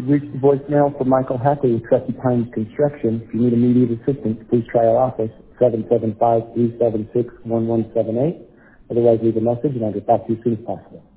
You've reached the voicemail for Michael Hackley with Trusty Pines Construction. If you need immediate assistance, please try our office, 775-376-1178. Otherwise, leave a message and I'll get back to you as soon as possible.